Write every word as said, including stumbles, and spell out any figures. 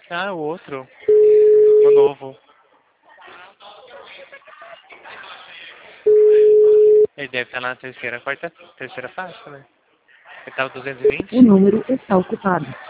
Ah, o outro. O novo. Ele deve estar na terceira, quarta, terceira faixa, né? Ele tava duzentos e vinte? O número está ocupado.